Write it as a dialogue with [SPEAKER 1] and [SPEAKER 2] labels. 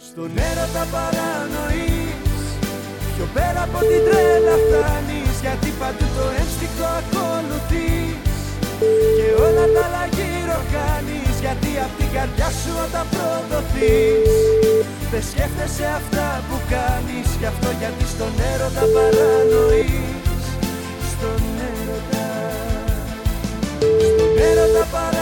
[SPEAKER 1] Στον έρωτα παρανοείς, πιο πέρα από την τρέλα φτάνεις, γιατί παντού το ένστικτο ακολουθείς και όλα τα άλλα γύρω κάνεις, γιατί απ' την καρδιά σου όταν προδοθείς δεν σκέφτεσαι αυτά που κάνεις, γι' αυτό γιατί στον έρωτα παρανοείς. Στον έρωτα παρανοείς.